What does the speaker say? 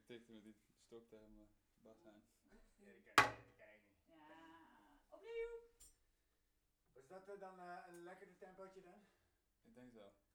tikte met die stok tegen mijn bas aan. Ja, die kan je kijken. Ja, opnieuw. Was dat dan een lekkere tempootje dan? Ik denk zo.